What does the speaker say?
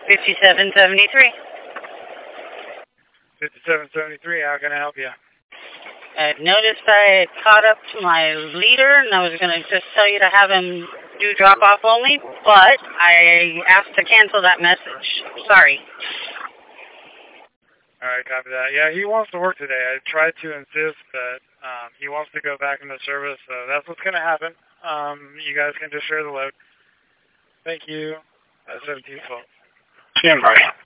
5773. 5773, how can I help you? I noticed I had caught up to my leader, and I was going to just tell you to have him do drop-off only, but I asked to cancel that message. Sorry. All right, copy that. Yeah, he wants to work today. I tried to insist, but he wants to go back into service, so that's what's going to happen. You guys can just share the load. Thank you. 1712. Stand by.